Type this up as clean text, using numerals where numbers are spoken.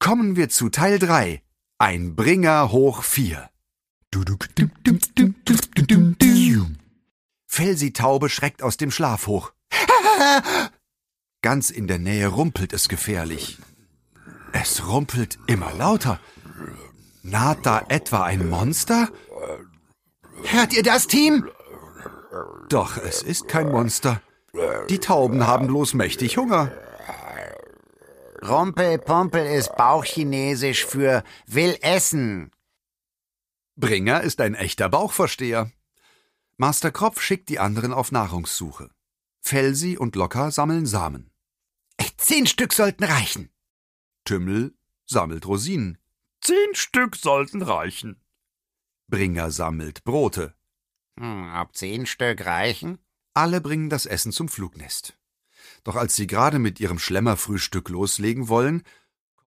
Kommen wir zu Teil 3. Ein Bringer hoch 4. Felsi-Taube schreckt aus dem Schlaf hoch. Ganz in der Nähe rumpelt es gefährlich. Es rumpelt immer lauter. Naht da etwa ein Monster? Hört ihr das, Team? Doch es ist kein Monster. Die Tauben haben bloß mächtig Hunger. Rumpelpumpel ist Bauchchinesisch für will essen. Bringer ist ein echter Bauchversteher. Master Kropf schickt die anderen auf Nahrungssuche. Felsi und Locker sammeln Samen. 10 Stück sollten reichen. Tümmel sammelt Rosinen. 10 Stück sollten reichen. Bringer sammelt Brote. Ob 10 Stück reichen? Alle bringen das Essen zum Flugnest. Doch als sie gerade mit ihrem Schlemmerfrühstück loslegen wollen,